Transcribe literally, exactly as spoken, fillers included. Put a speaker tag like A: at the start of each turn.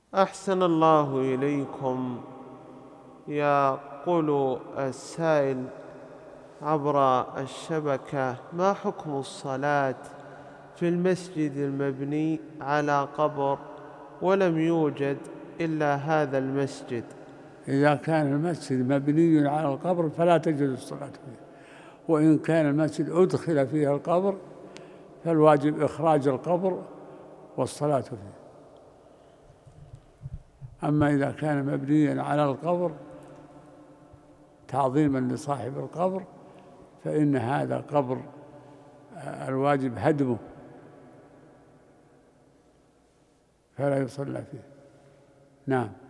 A: أحسن الله إليكم. يقول السائل عبر الشبكة: ما حكم الصلاة في المسجد المبني على قبر ولم يوجد إلا هذا المسجد؟
B: إذا كان المسجد مبني على القبر فلا تجوز الصلاة فيه، وإن كان المسجد أدخل فيه القبر فالواجب إخراج القبر والصلاة فيه. أما إذا كان مبنيا على القبر تعظيما لصاحب القبر فإن هذا قبر الواجب هدمه فلا يصلى فيه. نعم.